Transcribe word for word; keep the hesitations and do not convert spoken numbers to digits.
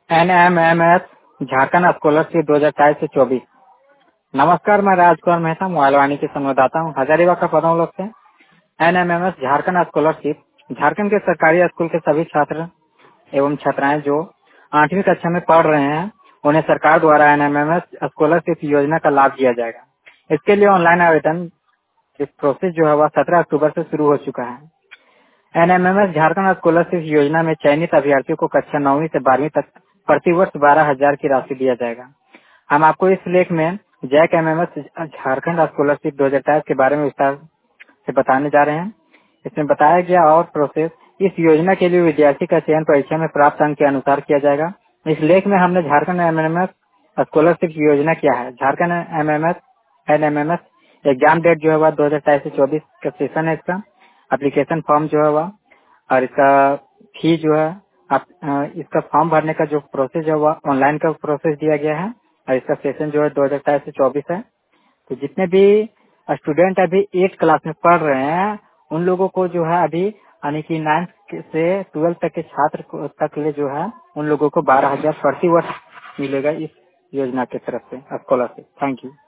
N M M S Jharkhand scholarship दो हजार तेईस से चौबीस। नमस्कार, मैं राजकुमार मेहता मोबाइल वाणी के संवाददाता हूँ हजारीबाग का पदम लोग से। N M M S Jharkhand scholarship Jharkhand के सरकारी स्कूल के सभी छात्र एवं छात्राएं जो आठवीं कक्षा में पढ़ रहे हैं उन्हें सरकार द्वारा N M M S scholarship योजना का लाभ दिया जाएगा। इसके लिए ऑनलाइन आवेदन इस प्रोसेस जो है वह सत्रह अक्टूबर से शुरू हो चुका है। N M M S Jharkhand scholarship योजना में चयनित अभ्यर्थियों को कक्षा नौवीं से बारहवीं तक प्रति वर्ष बारह हजार की राशि दिया जाएगा। हम आपको इस लेख में JAC M M S Jharkhand scholarship दो हजार तेईस के बारे में विस्तार से बताने जा रहे हैं। इसमें बताया गया और प्रोसेस। इस योजना के लिए विद्यार्थी का चयन परीक्षा में प्राप्त अंक के अनुसार किया जाएगा। इस लेख में हमने Jharkhand M M S scholarship योजना क्या है, Jharkhand M M S N M M S exam date जो है वह दो हजार तेईस से चौबीस का सेशन है। इसका एप्लीकेशन फॉर्म जो है वह और इसका फी जो है आप अ, इसका फॉर्म भरने का जो प्रोसेस है वह ऑनलाइन का प्रोसेस दिया गया है और इसका सेशन जो है दो हजार तेईस से चौबीस है। तो जितने भी स्टूडेंट अभी एट क्लास में पढ़ रहे हैं उन लोगों को जो है अभी यानी कि नाइन्थ से ट्वेल्थ तक के छात्र को- तक ले जो है उन लोगों को बारह हजार प्रति वर्ष मिलेगा इस योजना की तरफ से स्कॉलरशिप। Thank you.